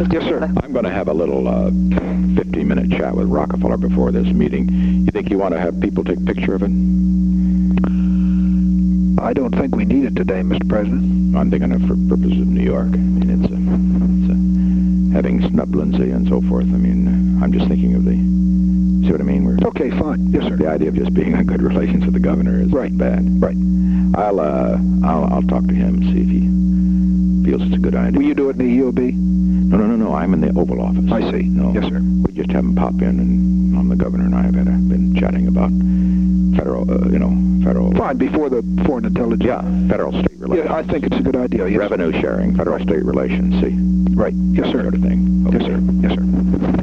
Mr. Yes, sir. Chairman. I'm going to have a little 15-minute chat with Rockefeller before this meeting. You think you want to have people take a picture of it? I don't think we need it today, Mr. President. I'm thinking of for purposes of New York. I mean, it's having Snub Lindsay and so forth. I mean, I'm just thinking of the... See what I mean? Okay, fine. Yes, sir. The idea of just being in good relations with the governor is bad. Right. I'll talk to him, see if he feels it's a good idea. Will you do it in the EOB? No. I'm in the Oval Office. I see. No. Yes, sir. We just have him pop in, and the governor and I have been chatting about federal. Fine, before the Foreign Intelligence. Yeah, federal-state relations. Yeah, I think it's a good idea. Yes, revenue sharing, federal-state relations. See. Right. Yes, sir. That sort of thing. Okay. Yes, sir. Yes, sir.